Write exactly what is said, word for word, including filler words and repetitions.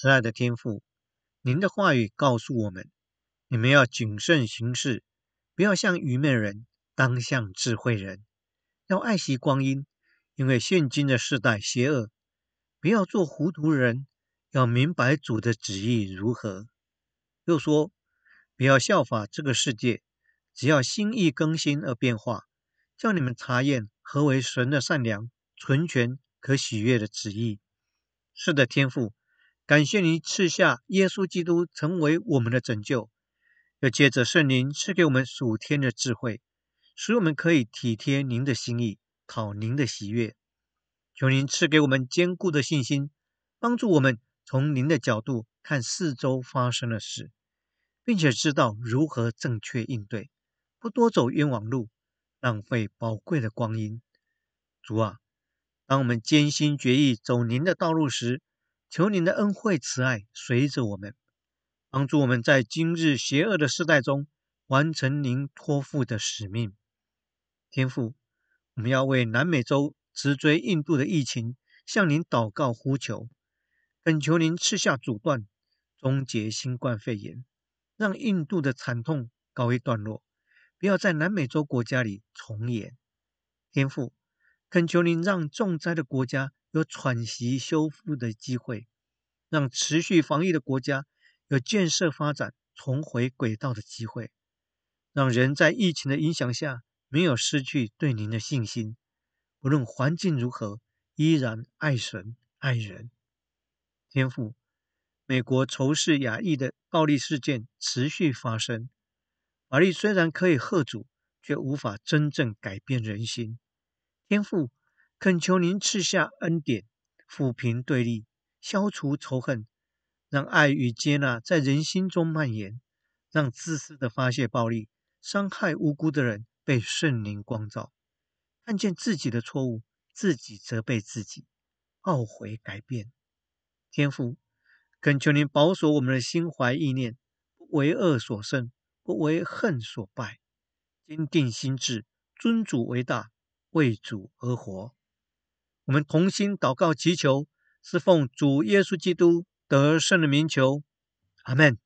慈爱的天父，您的话语告诉我们，你们要谨慎行事，不要像愚昧人，当像智慧人。要爱惜光阴，因为现今的世代邪恶。不要做糊涂人，要明白主的旨意如何。又说，不要效法这个世界，只要心意更新而变化，叫你们查验何为神的善良、纯全、可喜悦的旨意。是的，天父，感谢您赐下耶稣基督成为我们的拯救，又借着圣灵赐给我们属天的智慧，使我们可以体贴您的心意，讨您的喜悦。求您赐给我们坚固的信心，帮助我们从您的角度看四周发生的事，并且知道如何正确应对，不多走冤枉路，浪费宝贵的光阴。主啊，当我们艰辛决意走您的道路时，求您的恩惠慈爱随着我们，帮助我们在今日邪恶的世代中完成您托付的使命。天父，我们要为南美洲直追印度的疫情向您祷告呼求，恳求您赐下阻断，终结新冠肺炎，让印度的惨痛告一段落，不要在南美洲国家里重演。天父，恳求您让重灾的国家有喘息修复的机会，让持续防疫的国家有建设发展、重回轨道的机会，让人在疫情的影响下没有失去对您的信心，不论环境如何，依然爱神爱人。天父，美国仇视亚裔的暴力事件持续发生，法律虽然可以吓阻，却无法真正改变人心。天父，恳求您赐下恩典，抚平对立，消除仇恨，让爱与接纳在人心中蔓延，让自私的发泄暴力、伤害无辜的人被圣灵光照，看见自己的错误，自己责备自己，懊悔改变。天父，恳求您保守我们的心怀意念，不为恶所胜，不为恨所败，坚定心志，尊主为大，为主而活。我们同心祷告祈求，是奉主耶稣基督得胜的名求，阿们。